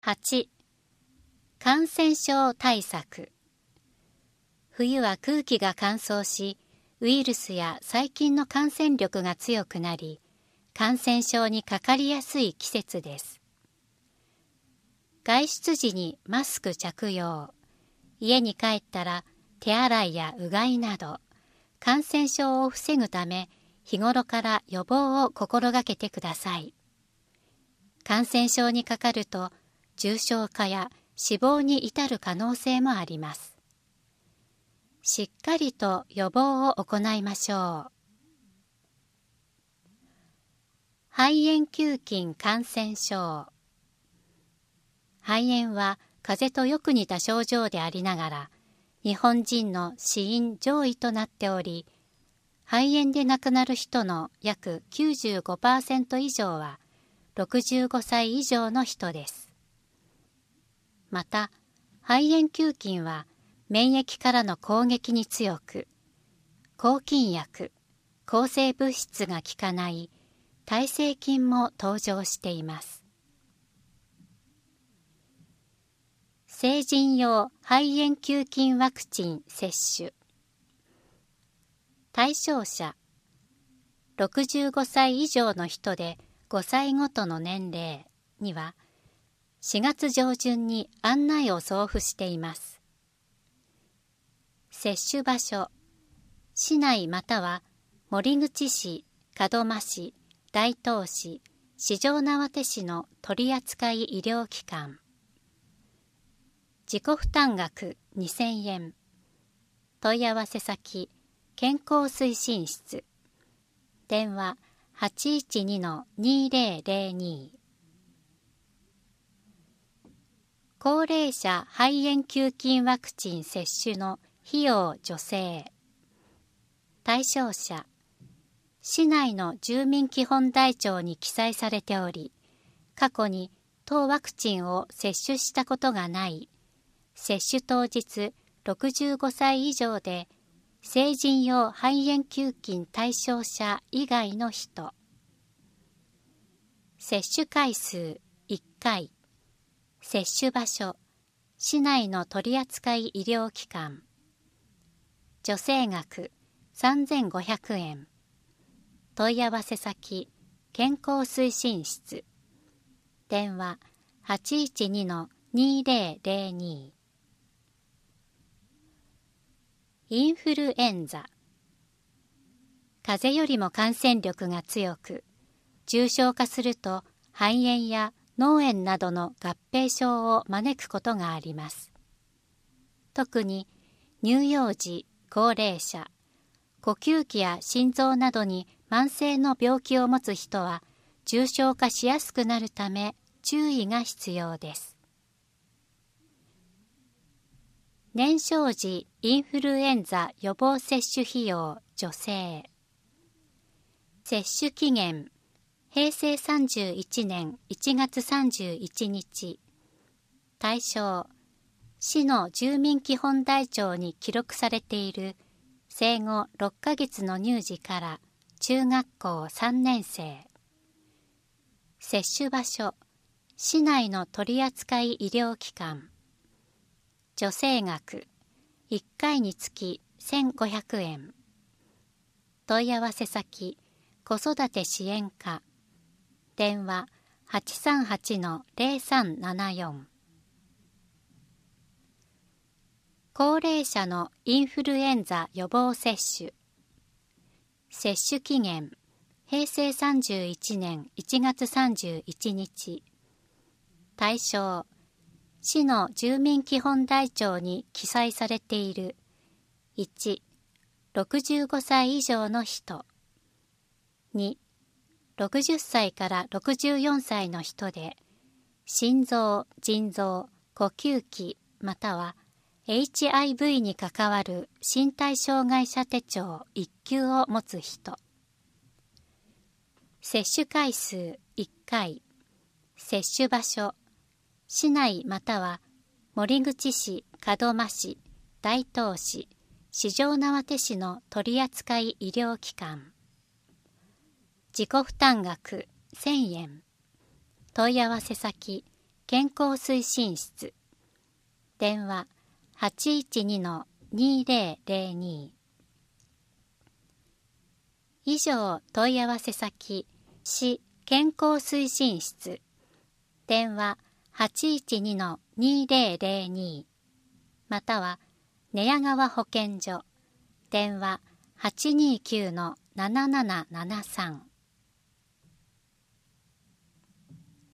8. 感染症対策。冬は空気が乾燥し、ウイルスや細菌の感染力が強くなり、感染症にかかりやすい季節です。外出時にマスク着用、家に帰ったら手洗いやうがいなど、感染症を防ぐため、日頃から予防を心がけてください。感染症にかかると、重症化や死亡に至る可能性もあります。しっかりと予防を行いましょう。肺炎球菌感染症。肺炎は風邪とよく似た症状でありながら、日本人の死因上位となっており、肺炎で亡くなる人の約 95% 以上は65歳以上の人です。また、肺炎球菌は免疫からの攻撃に強く、抗菌薬、抗生物質が効かない耐性菌も登場しています。成人用肺炎球菌ワクチン接種。対象者、65歳以上の人で5歳ごとの年齢には、4月上旬に案内を送付しています。接種場所、市内または守口市、門真市、大東市、四條畷市の取扱医療機関。自己負担額2000円。問い合わせ先、健康推進室。電話 812-2002。高齢者肺炎球菌ワクチン接種の費用助成。対象者、市内の住民基本台帳に記載されており、過去に当ワクチンを接種したことがない、接種当日65歳以上で成人用肺炎球菌対象者以外の人。接種回数1回。接種場所、市内の取扱医療機関。助成額3500円。問い合わせ先、健康推進室。電話 812-2002。インフルエンザ。風邪よりも感染力が強く、重症化すると肺炎や脳炎などの合併症を招くことがあります。特に乳幼児、高齢者、呼吸器や心臓などに慢性の病気を持つ人は重症化しやすくなるため注意が必要です。年少時インフルエンザ予防接種費用助成。接種期限、平成31年1月31日。対象、市の住民基本台帳に記録されている生後6ヶ月の乳児から中学校3年生。接種場所、市内の取扱医療機関。助成額、1回につき1500円。問い合わせ先、子育て支援課。電話 838-0374。高齢者のインフルエンザ予防接種。接種期限、平成31年1月31日。対象、市の住民基本台帳に記載されている1、65歳以上の人。2、60歳から64歳の人で、心臓、腎臓、呼吸器または HIV に関わる身体障害者手帳1級を持つ人。接種回数1回。接種場所、市内または守口市、門真市、大東市、四條畷市の取扱医療機関。自己負担額1000円。問い合わせ先、 健康推進室電話 812-2002 以上問い合わせ先市健康推進室電話 812-2002 または寝屋川保健所電話 829-7773